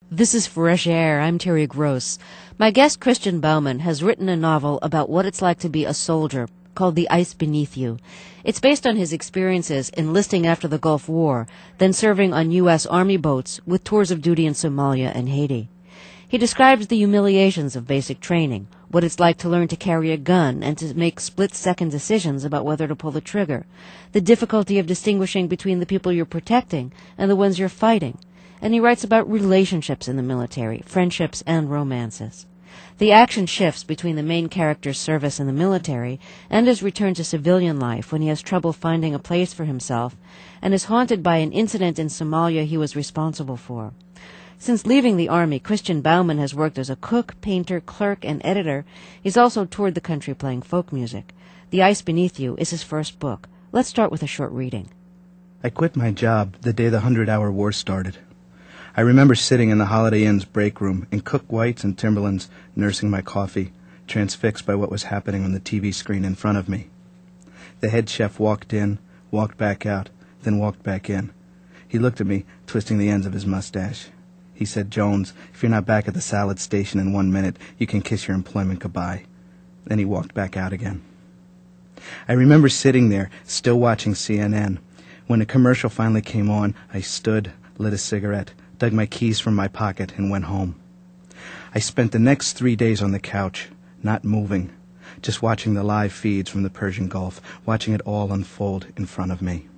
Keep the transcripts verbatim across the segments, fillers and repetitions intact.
This is Fresh Air. I'm Terry Gross. My guest, Christian Bauman, has written a novel about what it's like to be a soldier called The Ice Beneath You. It's based on his experiences enlisting after the Gulf War, then serving on U S Army boats with tours of duty in Somalia and Haiti. He describes the humiliations of basic training, what it's like to learn to carry a gun and to make split-second decisions about whether to pull the trigger, the difficulty of distinguishing between the people you're protecting and the ones you're fighting. And he writes about relationships in the military, friendships and romances. The action shifts between the main character's service in the military and his return to civilian life when he has trouble finding a place for himself and is haunted by an incident in Somalia he was responsible for. Since leaving the Army, Christian Bauman has worked as a cook, painter, clerk, and editor. He's also toured the country playing folk music. The Ice Beneath You is his first book. Let's start with a short reading. I quit my job the day the Hundred-Hour War started. I remember sitting in the Holiday Inn's break room in Cook Whites and Timberlands, nursing my coffee, transfixed by what was happening on the T V screen in front of me. The head chef walked in, walked back out, then walked back in. He looked at me, twisting the ends of his mustache. He said, "Jones, if you're not back at the salad station in one minute, you can kiss your employment goodbye." Then he walked back out again. I remember sitting there, still watching C N N. When a commercial finally came on, I stood, lit a cigarette, dug my keys from my pocket, and went home. I spent the next three days on the couch, not moving, just watching the live feeds from the Persian Gulf, watching it all unfold in front of me.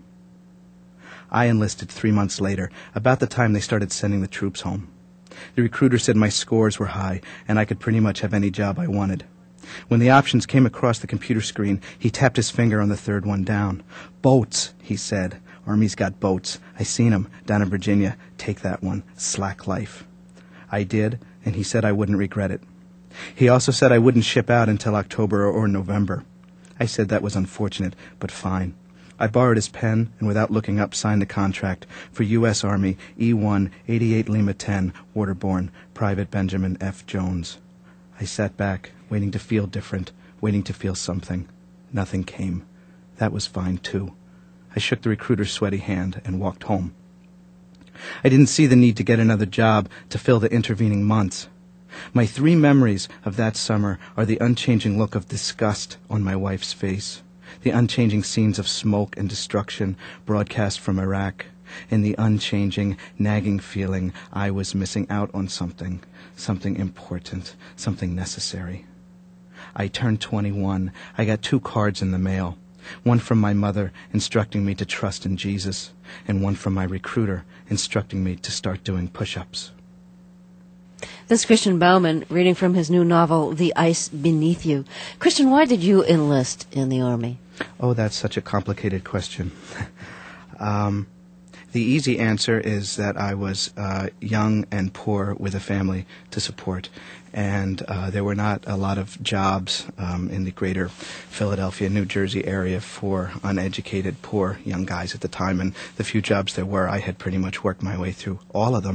I enlisted three months later, about the time they started sending the troops home. The recruiter said my scores were high, and I could pretty much have any job I wanted. When the options came across the computer screen, he tapped his finger on the third one down. "Boats," he said. "Army's got boats. I seen 'em down in Virginia. Take that one. Slack life." I did, and he said I wouldn't regret it. He also said I wouldn't ship out until October or November. I said that was unfortunate, but fine. I borrowed his pen and without looking up signed the contract for U S Army E one eighty-eight Lima ten, Waterborne, Private Benjamin F. Jones. I sat back, waiting to feel different, waiting to feel something. Nothing came. That was fine, too. I shook the recruiter's sweaty hand and walked home. I didn't see the need to get another job to fill the intervening months. My three memories of that summer are the unchanging look of disgust on my wife's face, the unchanging scenes of smoke and destruction broadcast from Iraq, and the unchanging, nagging feeling I was missing out on something, something important, something necessary. I turned twenty-one. I got two cards in the mail. One from my mother instructing me to trust in Jesus, and one from my recruiter instructing me to start doing push-ups. This is Christian Bauman reading from his new novel, The Ice Beneath You. Christian, why did you enlist in the Army? Oh, that's such a complicated question. um, the easy answer is that I was uh, young and poor with a family to support, and uh, there were not a lot of jobs um, in the greater Philadelphia, New Jersey area for uneducated, poor young guys at the time, and the few jobs there were, I had pretty much worked my way through all of them.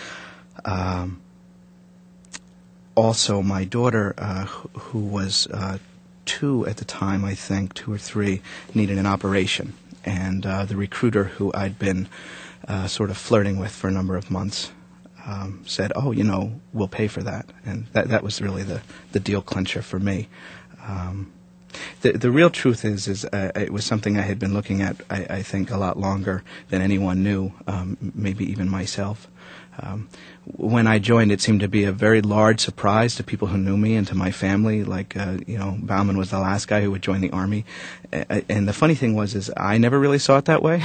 Um, also, my daughter, uh, who was uh, two at the time, I think, two or three, needed an operation. And uh, the recruiter who I'd been uh, sort of flirting with for a number of months um, said, "Oh, you know, we'll pay for that." And that that was really the, the deal clincher for me. Um, the the real truth is, is uh, it was something I had been looking at, I, I think, a lot longer than anyone knew, um, maybe even myself. Um, when I joined, it seemed to be a very large surprise to people who knew me and to my family. Like, uh, you know, Bauman was the last guy who would join the Army. Uh, and the funny thing was, is I never really saw it that way.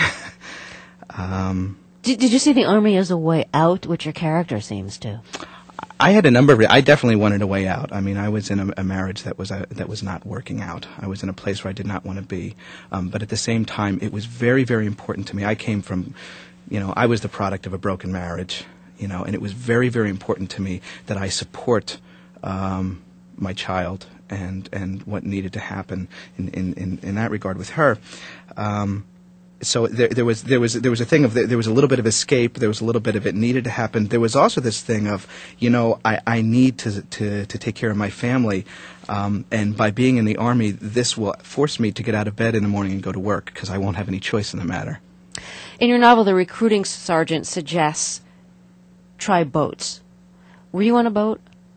um, Did, did you see the Army as a way out, which your character seems to? I had a number of. I definitely wanted a way out. I mean, I was in a, a marriage that was a, that was not working out. I was in a place where I did not want to be. Um, but at the same time, it was very, very important to me. I came from, you know, I was the product of a broken marriage. You know, and it was very, very important to me that I support um, my child and and what needed to happen in, in, in, in that regard with her. Um, so there, there was there was there was a thing of there was a little bit of escape. There was a little bit of it needed to happen. There was also this thing of, you know, I, I need to, to to take care of my family, um, and by being in the Army, this will force me to get out of bed in the morning and go to work because I won't have any choice in the matter. In your novel, the recruiting sergeant suggests try boats. Were you on a boat?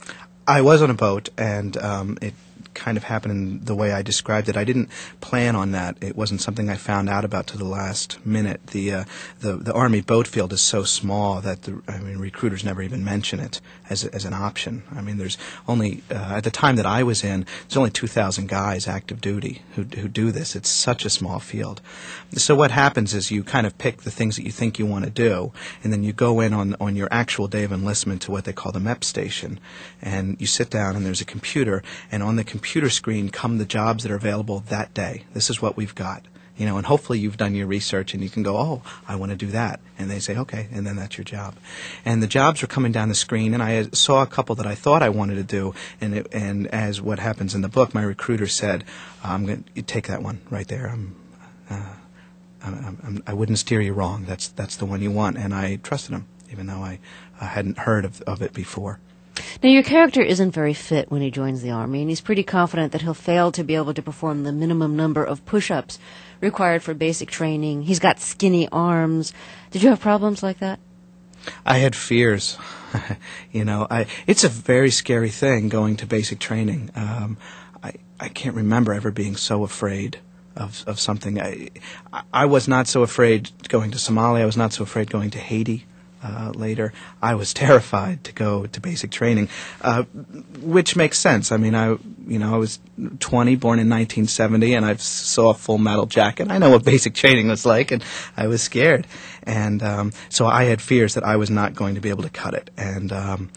I was on a boat, and um, it kind of happened in the way I described it. I didn't plan on that. It wasn't something I found out about to the last minute. The uh, the the Army boat field is so small that the I mean recruiters never even mention it as a, as an option. I mean, there's only uh, at the time that I was in, there's only two thousand guys active duty who who do this. It's such a small field. So what happens is you kind of pick the things that you think you want to do, and then you go in on on your actual day of enlistment to what they call the M E P station, and you sit down and there's a computer, and on the computer computer screen come the jobs that are available that day. This is what we've got. You know, and hopefully you've done your research and you can go, oh, I want to do that. And they say, okay, and then that's your job. And the jobs were coming down the screen, and I saw a couple that I thought I wanted to do. And it, and as what happens in the book, my recruiter said, I'm going to take that one right there. I'm, uh, I'm, I'm, I wouldn't steer you wrong. That's that's the one you want. And I trusted him, even though I uh, hadn't heard of, of it before. Now, your character isn't very fit when he joins the Army, and he's pretty confident that he'll fail to be able to perform the minimum number of push-ups required for basic training. He's got skinny arms. Did you have problems like that? I had fears. you know, I it's a very scary thing going to basic training. Um, I I can't remember ever being so afraid of of something. I I was not so afraid going to Somalia. I was not so afraid going to Haiti. Uh, later, I was terrified to go to basic training, uh, which makes sense. I mean, I, you know, I was twenty, born in nineteen seventy, and I saw Full Metal Jacket. I know what basic training was like, and I was scared. And um, so I had fears that I was not going to be able to cut it. And um,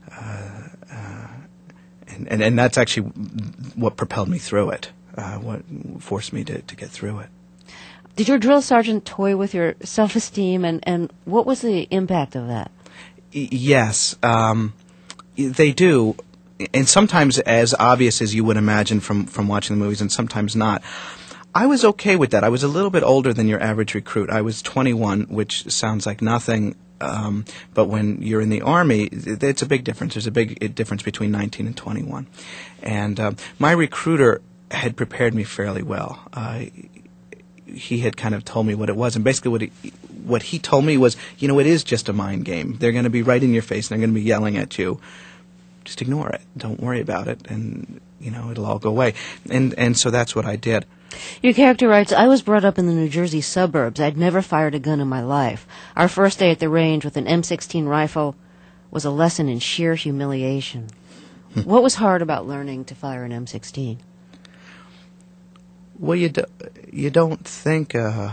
uh, uh, and, and and that's actually what propelled me through it, uh, what forced me to, to get through it. Did your drill sergeant toy with your self-esteem, and, and what was the impact of that? Y- yes, um, they do, and sometimes as obvious as you would imagine from, from watching the movies, and sometimes not. I was okay with that. I was a little bit older than your average recruit. I was twenty-one, which sounds like nothing, um, but when you're in the Army, it's a big difference. There's a big difference between nineteen and twenty-one. And uh, my recruiter had prepared me fairly well. Uh, he had kind of told me what it was, and basically what he, what he told me was, you know, it is just a mind game. They're going to be right in your face, and they're going to be yelling at you. Just ignore it. Don't worry about it, and, you know, it'll all go away. And and so that's what I did. Your character writes, I was brought up in the New Jersey suburbs. I'd never fired a gun in my life. Our first day at the range with an M sixteen rifle was a lesson in sheer humiliation. What was hard about learning to fire an M sixteen? Well, you, do, you don't think uh,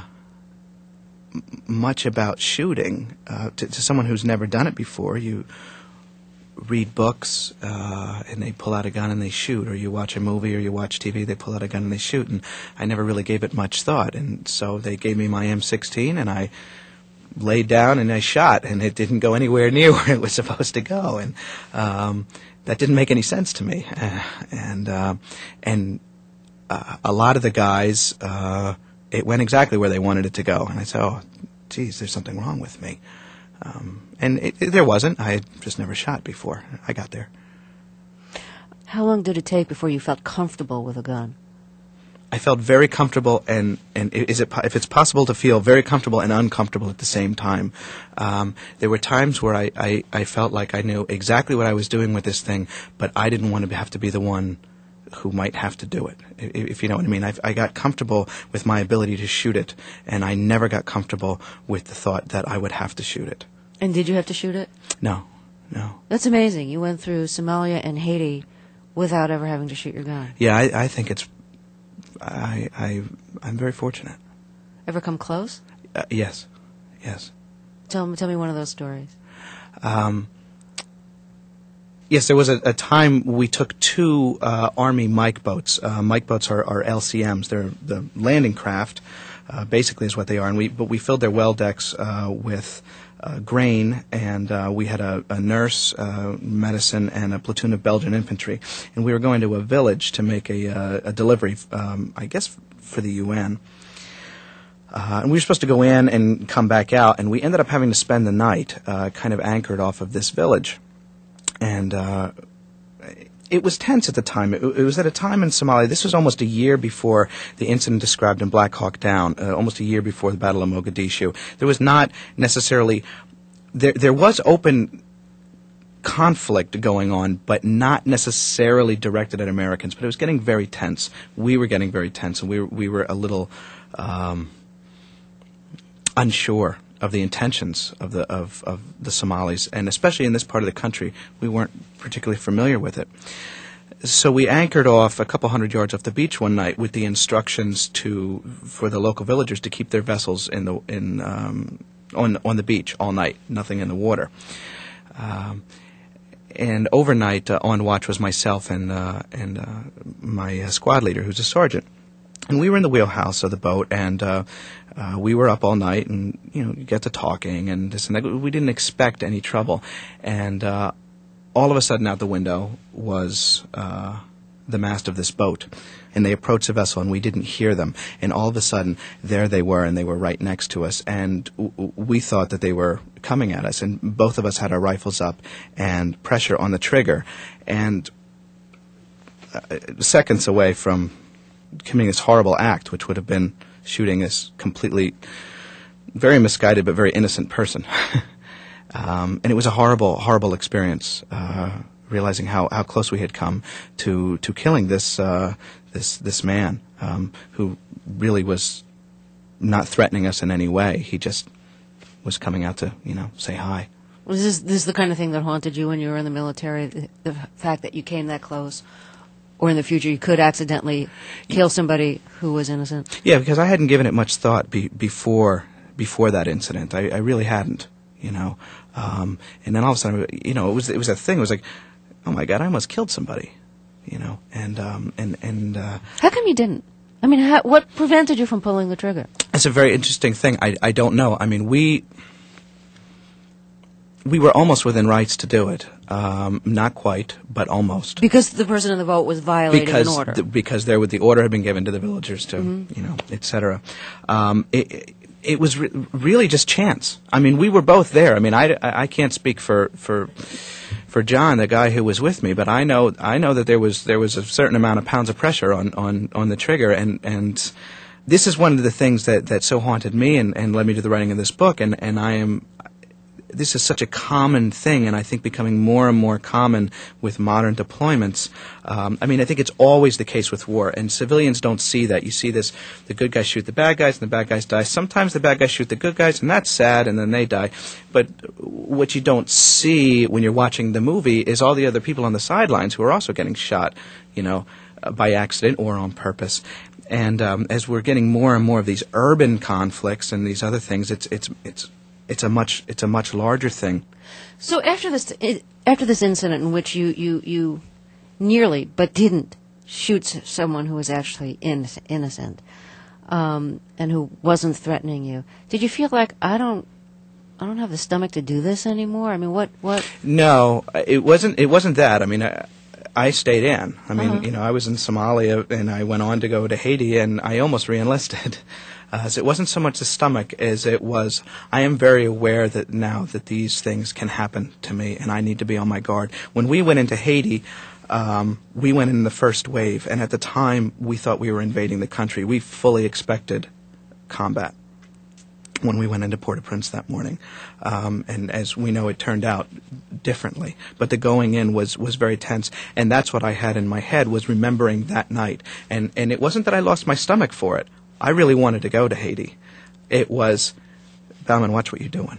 m- much about shooting. Uh, to, to someone who's never done it before, you read books uh, and they pull out a gun and they shoot, or you watch a movie or you watch T V, they pull out a gun and they shoot, and I never really gave it much thought. And so they gave me my M sixteen, and I laid down and I shot, and it didn't go anywhere near where it was supposed to go, and um, that didn't make any sense to me. Uh, and uh, and Uh, a lot of the guys, uh, it went exactly where they wanted it to go. And I said, oh, geez, there's something wrong with me. Um, and it, it, there wasn't. I had just never shot before. I got there. How long did it take before you felt comfortable with a gun? I felt very comfortable, and, and is it if it's possible to feel very comfortable and uncomfortable at the same time. Um, there were times where I, I, I felt like I knew exactly what I was doing with this thing, but I didn't want to have to be the one who might have to do it, if you know what I mean. I, I got comfortable with my ability to shoot it, and I never got comfortable with the thought that I would have to shoot it. And did you have to shoot it? No, no. That's amazing. You went through Somalia and Haiti without ever having to shoot your gun. Yeah, I, I think it's, I, I, I'm very fortunate. Ever come close? Uh, yes, yes. Tell me, tell me one of those stories. Um, Yes, there was a, a time we took two uh, Army Mike boats. Uh, Mike boats are, are L C Ms. They're the landing craft, uh, basically is what they are. And we, but we filled their well decks uh, with uh, grain, and uh, we had a, a nurse, uh, medicine, and a platoon of Belgian infantry. And we were going to a village to make a, uh, a delivery, um, I guess, for the U N. Uh, and we were supposed to go in and come back out, and we ended up having to spend the night uh, kind of anchored off of this village. And uh, it was tense at the time. It, it was at a time in Somalia. This was almost a year before the incident described in Black Hawk Down, uh, almost a year before the Battle of Mogadishu. There was not necessarily there. There was open conflict going on, but not necessarily directed at Americans. But it was getting very tense. We were getting very tense, and we were, we were a little um, unsure of the intentions of the of, of the Somalis, and especially in this part of the country, we weren't particularly familiar with it. So we anchored off a couple hundred yards off the beach one night with the instructions to for the local villagers to keep their vessels in the in um, on on the beach all night, nothing in the water. Um, and overnight, uh, on watch was myself and uh, and uh, my uh, squad leader, who's a sergeant. And we were in the wheelhouse of the boat, and uh, uh, we were up all night, and you know, you get to talking and this and that. We didn't expect any trouble, and uh, all of a sudden, out the window was uh, the mast of this boat, and they approached the vessel, and we didn't hear them. And all of a sudden, there they were, and they were right next to us, and w- we thought that they were coming at us, and both of us had our rifles up and pressure on the trigger, and uh, seconds away from committing this horrible act, which would have been shooting this completely, very misguided but very innocent person. um, and it was a horrible, horrible experience, uh, realizing how, how close we had come to to killing this uh, this this man um, who really was not threatening us in any way. He just was coming out to, you know, say hi. Was this this the kind of thing that haunted you when you were in the military? The, the fact that you came that close, or in the future you could accidentally kill somebody who was innocent? Yeah, because I hadn't given it much thought be, before before that incident. I, I really hadn't, you know. Um, and then all of a sudden, you know, it was it was a thing. It was like, oh my God, I almost killed somebody, you know. And um, and and uh, how come you didn't? I mean, how, what prevented you from pulling the trigger? It's a very interesting thing. I I don't know. I mean, we. We were almost within rights to do it. Um, not quite, but almost. Because the person in the boat was violating because an order. Th- because there, would, the order had been given to the villagers to, mm-hmm. you know, et cetera. Um, it, it was re- really just chance. I mean, we were both there. I mean, I, I can't speak for, for for John, the guy who was with me, but I know I know that there was there was a certain amount of pounds of pressure on, on, on the trigger, and and this is one of the things that, that so haunted me and, and led me to the writing of this book, and, and I am. This is such a common thing, and I think becoming more and more common with modern deployments. Um, I mean, I think it's always the case with war, and civilians don't see that. You see this, the good guys shoot the bad guys, and the bad guys die. Sometimes the bad guys shoot the good guys, and that's sad, and then they die. But what you don't see when you're watching the movie is all the other people on the sidelines who are also getting shot, you know, uh, by accident or on purpose. And um, as we're getting more and more of these urban conflicts and these other things, it's it's it's It's a much it's a much larger thing. So after this after this incident in which you, you, you nearly but didn't shoot someone who was actually in, innocent um, and who wasn't threatening you, did you feel like I don't I don't have the stomach to do this anymore? I mean, what what? No, it wasn't it wasn't that. I mean, I, I stayed in. I mean, uh-huh. you know, I was in Somalia and I went on to go to Haiti, and I almost re-enlisted. Uh, so it wasn't so much the stomach as it was, I am very aware that now that these things can happen to me, and I need to be on my guard. When we went into Haiti, um, we went in the first wave, and at the time we thought we were invading the country. We fully expected combat when we went into Port-au-Prince that morning. Um, and as we know, it turned out differently. But the going in was, was very tense, and that's what I had in my head, was remembering that night. And, and it wasn't that I lost my stomach for it. I really wanted to go to Haiti. It was, Bauman, watch what you're doing.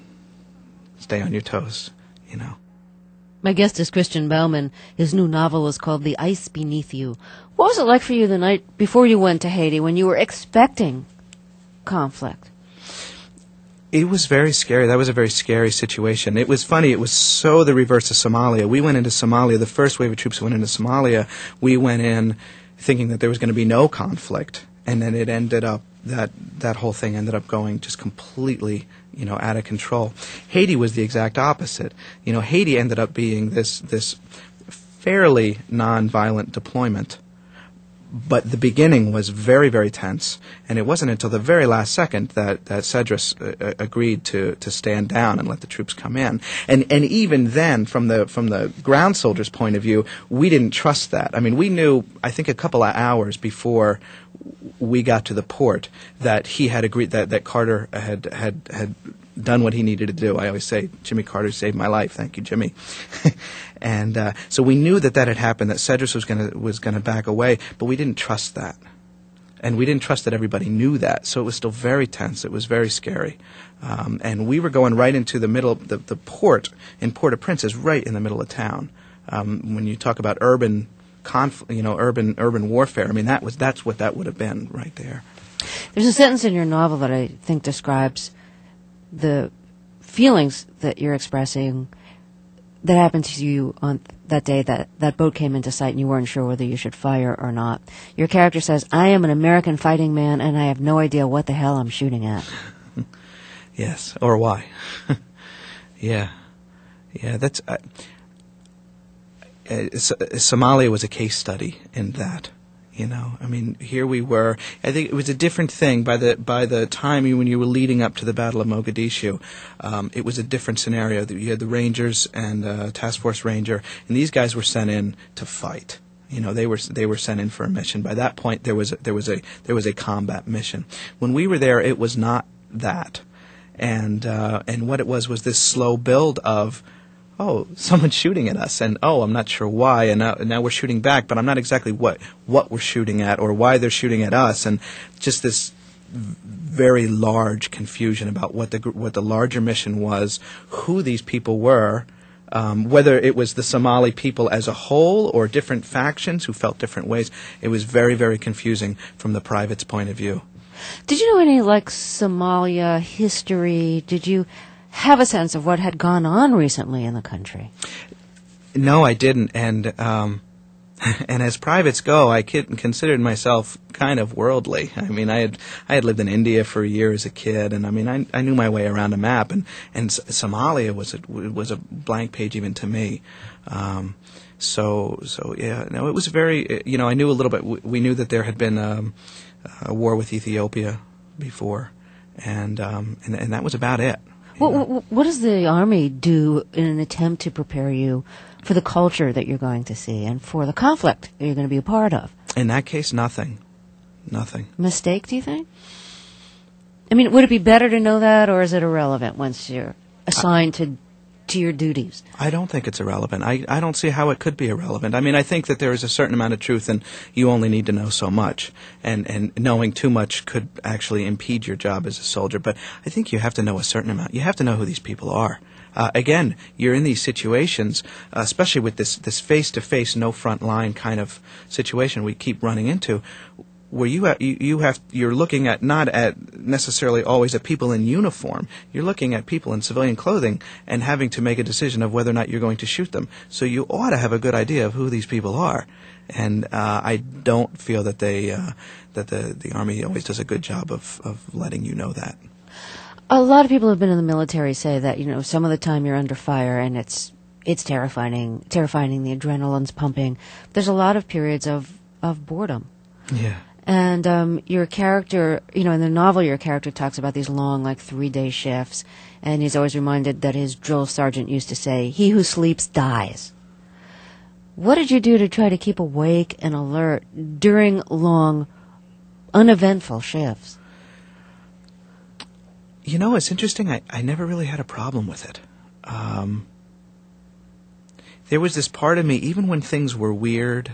Stay on your toes, you know. My guest is Christian Bauman. His new novel is called The Ice Beneath You. What was it like for you the night before you went to Haiti when you were expecting conflict? It was very scary. That was a very scary situation. It was funny. It was so the reverse of Somalia. We went into Somalia, the first wave of troops went into Somalia. We went in thinking that there was going to be no conflict. And then it ended up, that that whole thing ended up going just completely, you know, out of control. Haiti was the exact opposite. You know, Haiti ended up being this this fairly nonviolent deployment. But the beginning was very, very tense, and it wasn't until the very last second that, that Cedras uh, agreed to, to stand down and let the troops come in. And and even then, from the from the ground soldiers' point of view, we didn't trust that. I mean, we knew, I think a couple of hours before we got to the port, that he had agreed, that, that Carter had had had done what he needed to do. I always say, Jimmy Carter saved my life. Thank you, Jimmy. and uh, so we knew that that had happened, that Cedras was going to was going to back away, but we didn't trust that. And we didn't trust that everybody knew that, so it was still very tense. It was very scary. Um, and we were going right into the middle, the, the port in Port-au-Prince is right in the middle of town. Um, when you talk about urban conflict, you know, urban urban warfare, I mean, that was that's what that would have been right there. There's a sentence in your novel that I think describes the feelings that you're expressing that happened to you on that day that that boat came into sight and you weren't sure whether you should fire or not. Your character says, "I am an American fighting man and I have no idea what the hell I'm shooting at." Yes, or why. yeah. Yeah, that's... Uh, uh, Somalia was a case study in that. You know, I mean, here we were. I think it was a different thing by the by the time you, when you were leading up to the Battle of Mogadishu. Um, it was a different scenario. You had the Rangers and uh, Task Force Ranger, and these guys were sent in to fight. You know, they were they were sent in for a mission. By that point, there was a, there was a there was a combat mission. When we were there, it was not that, and uh, and what it was was this slow build of, oh, someone's shooting at us, and oh, I'm not sure why, and now, now we're shooting back, but I'm not exactly what what we're shooting at or why they're shooting at us, and just this very large confusion about what the what the larger mission was, who these people were, um, whether it was the Somali people as a whole or different factions who felt different ways. It was very, very confusing from the private's point of view. Did you know any, like, Somalia history? Did you have a sense of what had gone on recently in the country? No, I didn't, and um, and as privates go, I considered myself kind of worldly. I mean, I had I had lived in India for a year as a kid, and I mean, I I knew my way around a map, and and Somalia was a, was a blank page even to me. Um, so so yeah, no, it was very, you know, I knew a little bit. We knew that there had been um, a war with Ethiopia before, and um, and and that was about it. What, what, what does the Army do in an attempt to prepare you for the culture that you're going to see and for the conflict that you're going to be a part of? In that case, nothing. Nothing. Mistake, do you think? I mean, would it be better to know that, or is it irrelevant once you're assigned to to your duties? I don't think it's irrelevant. I, I don't see how it could be irrelevant. I mean, I think that there is a certain amount of truth, and you only need to know so much. And, and knowing too much could actually impede your job as a soldier. But I think you have to know a certain amount. You have to know who these people are. Uh, again, you're in these situations, uh, especially with this, this face-to-face, no-front-line kind of situation we keep running into, where you have, you, you have you're looking at not at necessarily always at people in uniform. You're looking at people in civilian clothing and having to make a decision of whether or not you're going to shoot them. So you ought to have a good idea of who these people are. And uh, I don't feel that they uh, that the the Army always does a good job of, of letting you know that. A lot of people who have been in the military say that, you know, some of the time you're under fire and it's it's terrifying, terrifying. The adrenaline's pumping. There's a lot of periods of of boredom. Yeah. And um, your character, you know, in the novel, your character talks about these long, like, three-day shifts, and he's always reminded that his drill sergeant used to say, "He who sleeps dies." What did you do to try to keep awake and alert during long, uneventful shifts? You know, it's interesting. I, I never really had a problem with it. Um, there was this part of me, even when things were weird,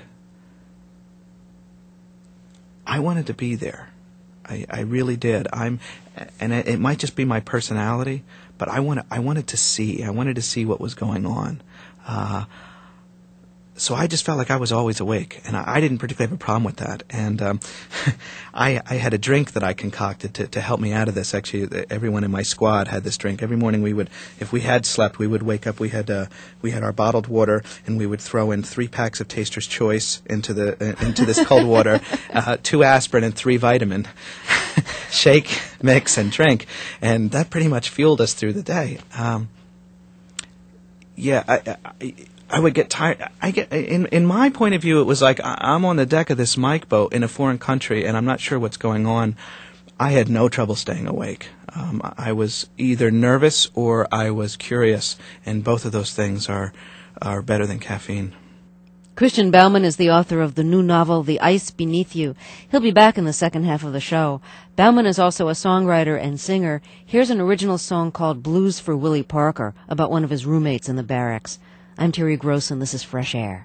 I wanted to be there. I, I really did. I'm, and it, it might just be my personality, but I wanted, I wanted to see. I wanted to see what was going on. Uh, so I just felt like I was always awake, and I, I didn't particularly have a problem with that. And um, I, I had a drink that I concocted to, to help me out of this. Actually, everyone in my squad had this drink. Every morning we would, if we had slept, we would wake up. We had uh, we had our bottled water, and we would throw in three packs of Taster's Choice into the uh, into this cold water, uh, two aspirin and three vitamin. Shake, mix, and drink, and that pretty much fueled us through the day. Um, yeah, I. I I would get tired. I get in in my point of view, it was like I'm on the deck of this Mike boat in a foreign country, and I'm not sure what's going on. I had no trouble staying awake. Um, I was either nervous or I was curious, and both of those things are are better than caffeine. Christian Bauman is the author of the new novel, The Ice Beneath You. He'll be back in the second half of the show. Bauman is also a songwriter and singer. Here's an original song called Blues for Willie Parker, about one of his roommates in the barracks. I'm Terry Gross, and this is Fresh Air.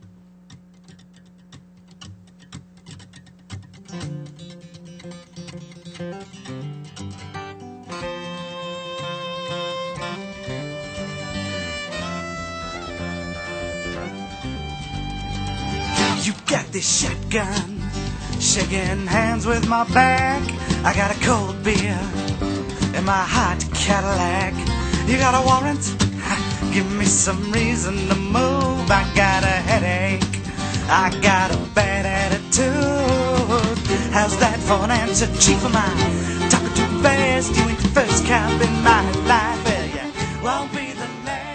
You got this shotgun, shaking hands with my back. I got a cold beer in my hot Cadillac. You got a warrant? Give me some reason to move. I got a headache, I got a bad attitude. How's that for an answer, chief of mine? Talking too fast, you ain't the first cop in my life. Well, yeah, won't be the last.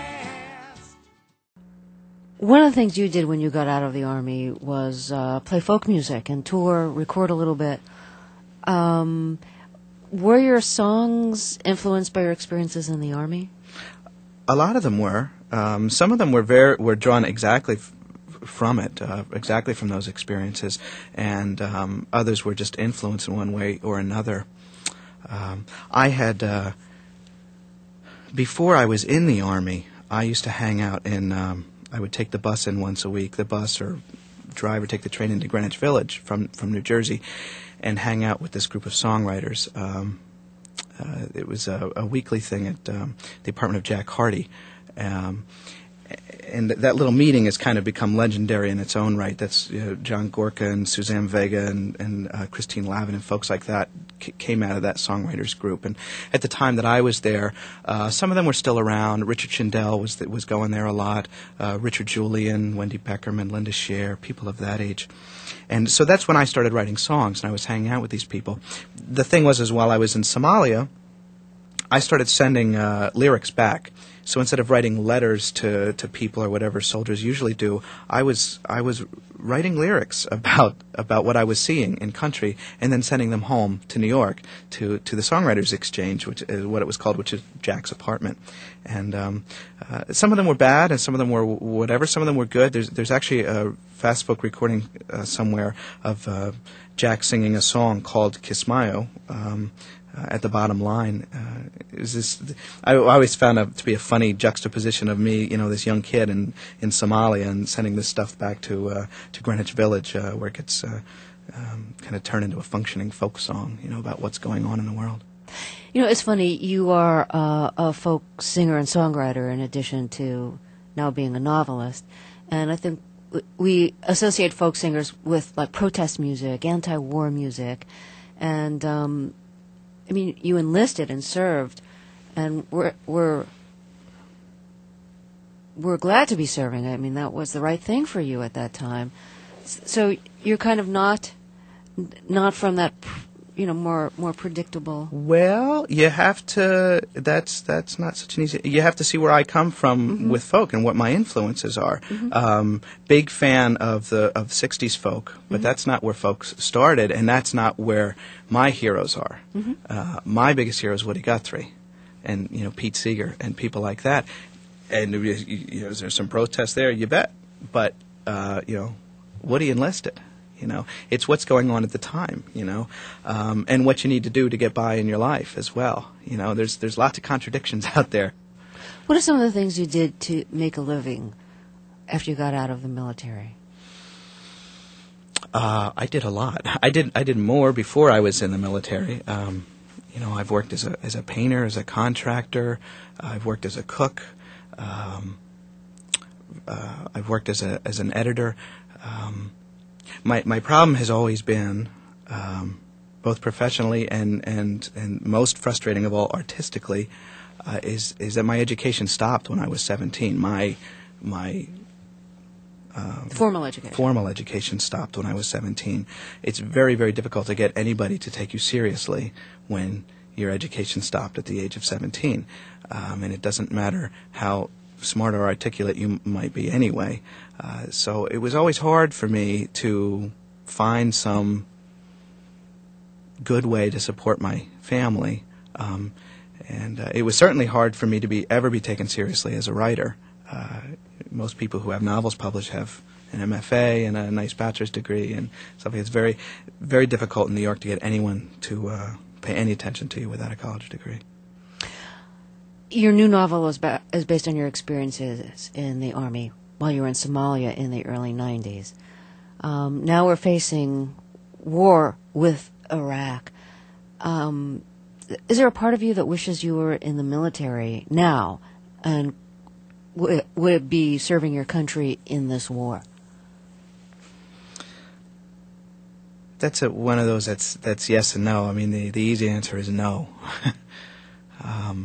One of the things you did when you got out of the Army was uh, play folk music and tour, record a little bit. Um, were your songs influenced by your experiences in the Army? A lot of them were. Um, some of them were very were drawn exactly f- from it, uh, exactly from those experiences, and um, others were just influenced in one way or another. Um, I had uh, before I was in the Army, I used to hang out in. Um, I would take the bus in once a week, the bus or drive or take the train into Greenwich Village from, from New Jersey, and hang out with this group of songwriters. Um, uh, it was a, a weekly thing at um, the apartment of Jack Hardy. Um, and th- that little meeting has kind of become legendary in its own right. That's you know, John Gorka and Suzanne Vega and, and uh, Christine Lavin and folks like that c- came out of that songwriters group. And at the time that I was there, uh, some of them were still around. Richard Schindel was th- was going there a lot. Uh, Richard Julian, Wendy Beckerman, Linda Scher, people of that age. And so that's when I started writing songs, and I was hanging out with these people. The thing was, is while I was in Somalia, I started sending uh, lyrics back. So instead of writing letters to, to people or whatever soldiers usually do, I was I was writing lyrics about about what I was seeing in country, and then sending them home to New York to, to the Songwriters Exchange, which is what it was called, which is Jack's apartment. And um, uh, some of them were bad, and some of them were whatever. Some of them were good. There's there's actually a fast folk recording uh, somewhere of uh, Jack singing a song called Kismayo. Um, Uh, at the bottom line, uh, it was this. I, I always found it to be a funny juxtaposition of me, you know, this young kid in, in Somalia, and sending this stuff back to uh, to Greenwich Village, uh, where it gets uh, um, kind of turned into a functioning folk song, you know, about what's going on in the world. You know, it's funny, you are uh, a folk singer and songwriter in addition to now being a novelist, and I think w- we associate folk singers with, like, protest music, anti-war music, and um, I mean, you enlisted and served, and we're we're we're glad to be serving. I mean, that was the right thing for you at that time. So you're kind of not not from that, you know, more more predictable. Well, you have to. That's that's not such an easy. You have to see where I come from mm-hmm. with folk and what my influences are. Mm-hmm. Um, big fan of the of sixties folk, but mm-hmm. that's not where folks started, and that's not where my heroes are. Mm-hmm. Uh, my biggest hero is Woody Guthrie, and you know Pete Seeger and people like that. And you, you know, is there some protest there? You bet. But uh, you know, Woody enlisted. You know, it's what's going on at the time, you know, um, and what you need to do to get by in your life as well. You know, there's there's lots of contradictions out there. What are some of the things you did to make a living after you got out of the military? Uh, I did a lot. I did I did more before I was in the military. Um, you know, I've worked as a as a painter, as a contractor. I've worked as a cook. Um, uh, I've worked as a as an editor. Um, My my problem has always been, um, both professionally and, and, and most frustrating of all artistically, uh, is is that my education stopped when I was seventeen. My my um, formal education. Formal education stopped when I was seventeen. It's very very difficult to get anybody to take you seriously when your education stopped at the age of seventeen, um, and it doesn't matter how smart or articulate you might be anyway. Uh, so it was always hard for me to find some good way to support my family. Um, and uh, it was certainly hard for me to be ever be taken seriously as a writer. Uh, most people who have novels published have an M F A and a nice bachelor's degree and stuff. It's very, very difficult in New York to get anyone to uh, pay any attention to you without a college degree. Your new novel is, ba- is based on your experiences in the Army while you were in Somalia in the early nineties. Um, now we're facing war with Iraq. Um, is there a part of you that wishes you were in the military now and w- would be serving your country in this war? That's a, one of those that's that's yes and no. I mean, the, the easy answer is no. um,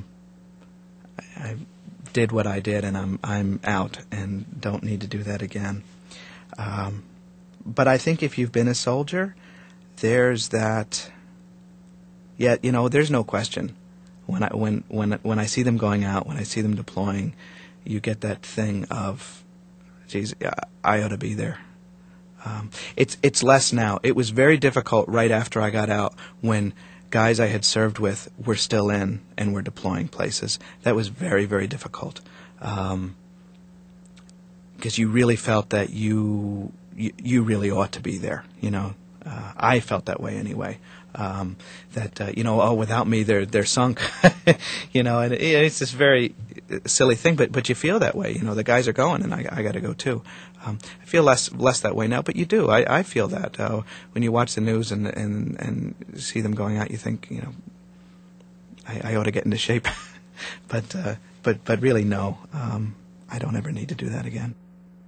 I, I did what I did, and I'm I'm out, and don't need to do that again. Um, but I think if you've been a soldier, there's that. Yeah, you know, there's no question. When I when when when I see them going out, when I see them deploying, you get that thing of, geez, I ought to be there. Um, it's it's less now. It was very difficult right after I got out when guys I had served with were still in and were deploying places. That was very, very difficult um, because you really felt that you, you you really ought to be there. You know, uh, I felt that way anyway. Um, that uh, you know, oh, without me, they're they're sunk. You know, and it, it's this very silly thing, but but you feel that way. You know, the guys are going, and I I got to go too. Um, I feel less less that way now, but you do. I, I feel that uh, when you watch the news and and and see them going out, you think, you know, I, I ought to get into shape. but uh, but but really, no. Um, I don't ever need to do that again.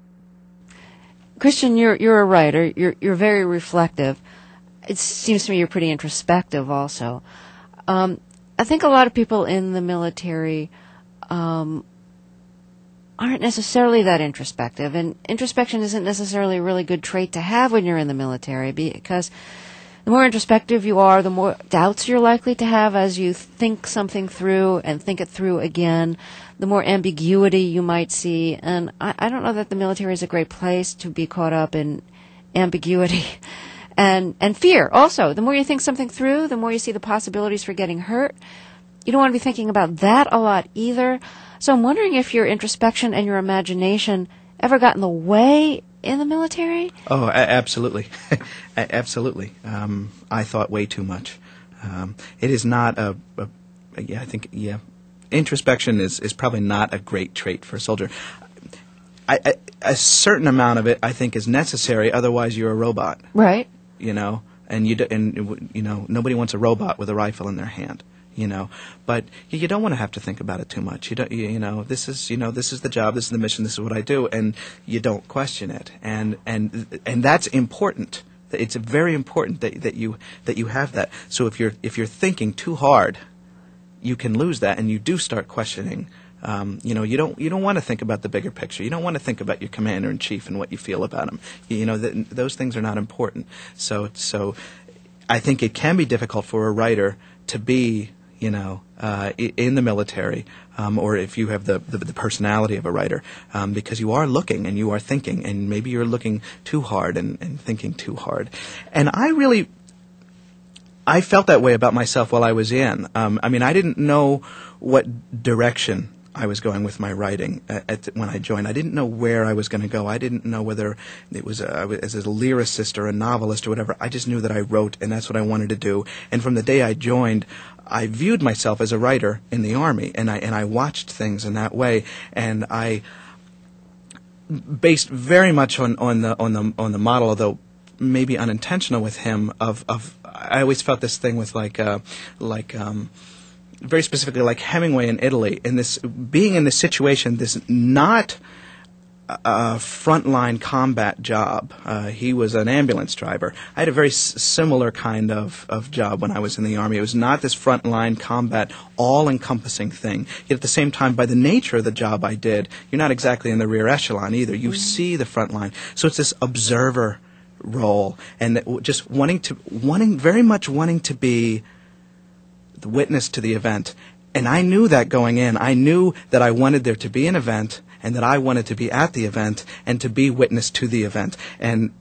Christian, you're you're a writer. You're you're very reflective. It seems to me you're pretty introspective also. Um, I think a lot of people in the military um, aren't necessarily that introspective, and introspection isn't necessarily a really good trait to have when you're in the military, because the more introspective you are, the more doubts you're likely to have as you think something through and think it through again, the more ambiguity you might see. And I, I don't know that the military is a great place to be caught up in ambiguity. And and fear also. The more you think something through, the more you see the possibilities for getting hurt. You don't want to be thinking about that a lot either. So I'm wondering if your introspection and your imagination ever got in the way in the military? Oh, a- absolutely. a- absolutely. Um, I thought way too much. Um, it is not a, a, a, yeah, I think, yeah, introspection is, is probably not a great trait for a soldier. I, I, a certain amount of it, I think, is necessary. Otherwise, you're a robot. Right. You know, and you do, and you know, nobody wants a robot with a rifle in their hand. You know, but you don't want to have to think about it too much. You don't, you, you know, this is, you know, this is the job, this is the mission, this is what I do, and you don't question it, and and and that's important. It's very important that that you that you have that. So if you're if you're thinking too hard, you can lose that, and you do start questioning. Um, you know, you don't you don't want to think about the bigger picture. You don't want to think about your commander in chief and what you feel about him. You know, th- those things are not important. So so, I think it can be difficult for a writer to be, you know, uh, in the military, um, or if you have the, the, the personality of a writer, um, because you are looking and you are thinking, and maybe you're looking too hard and, and thinking too hard. And I really, I felt that way about myself while I was in. Um, I mean, I didn't know what direction I was going with my writing at, at, when I joined. I didn't know where I was going to go. I didn't know whether it was a, as a lyricist or a novelist or whatever. I just knew that I wrote, and that's what I wanted to do. And from the day I joined, I viewed myself as a writer in the Army, and I and I watched things in that way, and I based very much on, on the on the on the model, although maybe unintentional with him. Of of I always felt this thing with like uh, like. Um, very specifically like Hemingway in Italy, in this being in this situation, this not a frontline combat job. Uh, he was an ambulance driver. I had a very s- similar kind of, of job when I was in the Army. It was not this frontline combat, all-encompassing thing. Yet at the same time, by the nature of the job I did, you're not exactly in the rear echelon either. You mm-hmm. see the front line. So it's this observer role, and that just wanting to, wanting very much wanting to be the witness to the event. And I knew that going in. I knew that I wanted there to be an event, and that I wanted to be at the event and to be witness to the event. And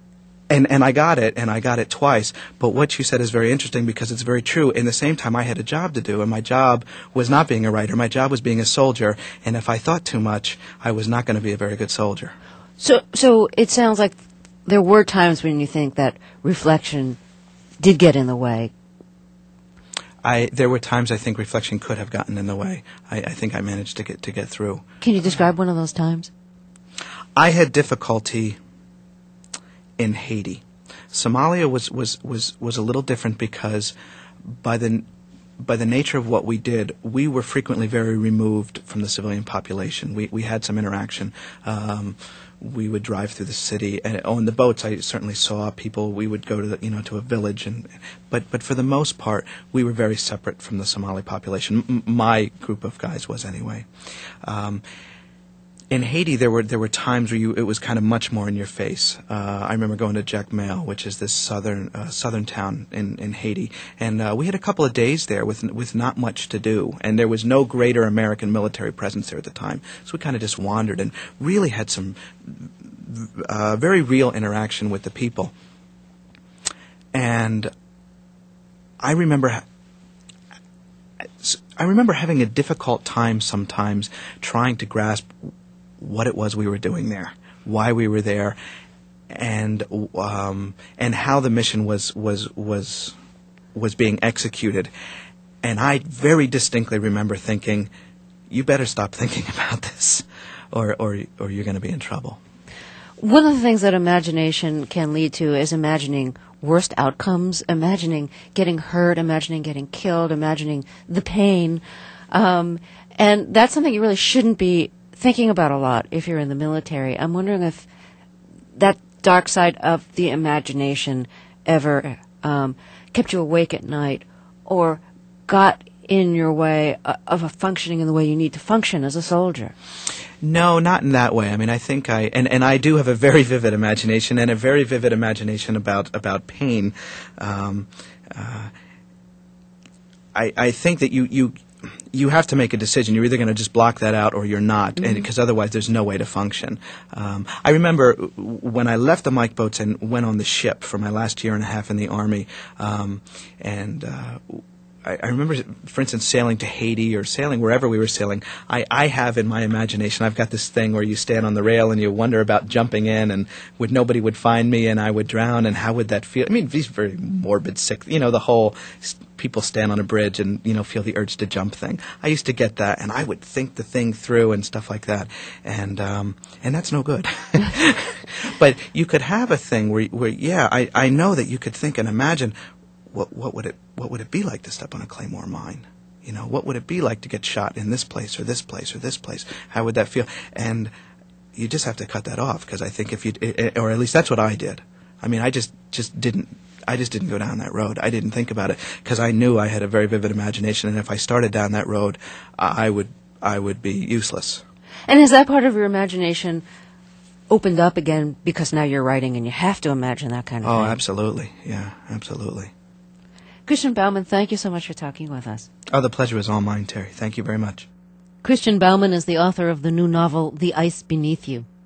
And and I got it, and I got it twice. But what you said is very interesting because it's very true. In the same time, I had a job to do, and my job was not being a writer. My job was being a soldier, and if I thought too much, I was not going to be a very good soldier. So, so it sounds like there were times when you think that reflection did get in the way. I there were times I think reflection could have gotten in the way. I, I think I managed to get to get through. Can you describe one of those times? I had difficulty in Haiti. Somalia was, was, was, was a little different because by the by the nature of what we did, we were frequently very removed from the civilian population. We we had some interaction. Um, we would drive through the city, and on the boats, I certainly saw people. We would go to the, you know to a village, and but but for the most part, we were very separate from the Somali population. M- my group of guys was anyway. Um, In Haiti, there were there were times where you it was kind of much more in your face. Uh, I remember going to Jacmel, which is this southern uh, southern town in, in Haiti, and uh, we had a couple of days there with with not much to do, and there was no greater American military presence there at the time. So we kind of just wandered and really had some uh, very real interaction with the people. And I remember. Ha- I remember having a difficult time sometimes trying to grasp what it was we were doing there, why we were there, and um, and how the mission was was was was being executed. And I very distinctly remember thinking, "You better stop thinking about this, or or or you're going to be in trouble." One of the things that imagination can lead to is imagining worst outcomes, imagining getting hurt, imagining getting killed, imagining the pain, um, and that's something you really shouldn't be thinking about a lot if you're in the military. I'm wondering if that dark side of the imagination ever um, kept you awake at night or got in your way uh, of a functioning in the way you need to function as a soldier. No, not in that way. I mean, I think I and, and I do have a very vivid imagination and a very vivid imagination about about pain. Um, uh, I I think that you you. You have to make a decision. You're either going to just block that out or you're not, because mm-hmm. otherwise there's no way to function. Um, I remember when I left the Mike boats and went on the ship for my last year and a half in the Army, um, and uh, I, I remember, for instance, sailing to Haiti or sailing wherever we were sailing. I, I have in my imagination, I've got this thing where you stand on the rail and you wonder about jumping in and would nobody would find me and I would drown and how would that feel? I mean, these very morbid, sick, you know, the whole people stand on a bridge and, you know, feel the urge to jump thing. I used to get that and I would think the thing through and stuff like that. And um, and that's no good. But you could have a thing where, where yeah, I, I know that you could think and imagine what what would it what would it be like to step on a Claymore mine? You know, what would it be like to get shot in this place or this place or this place? How would that feel? And you just have to cut that off because I think if you, or at least that's what I did. I mean, I just, just didn't, I just didn't go down that road. I didn't think about it because I knew I had a very vivid imagination, and if I started down that road, I would, I would be useless. And is that part of your imagination opened up again because now you're writing and you have to imagine that kind of oh, thing? Oh, absolutely. Yeah, absolutely. Christian Bauman, thank you so much for talking with us. Oh, the pleasure was all mine, Terry. Thank you very much. Christian Bauman is the author of the new novel, The Ice Beneath You.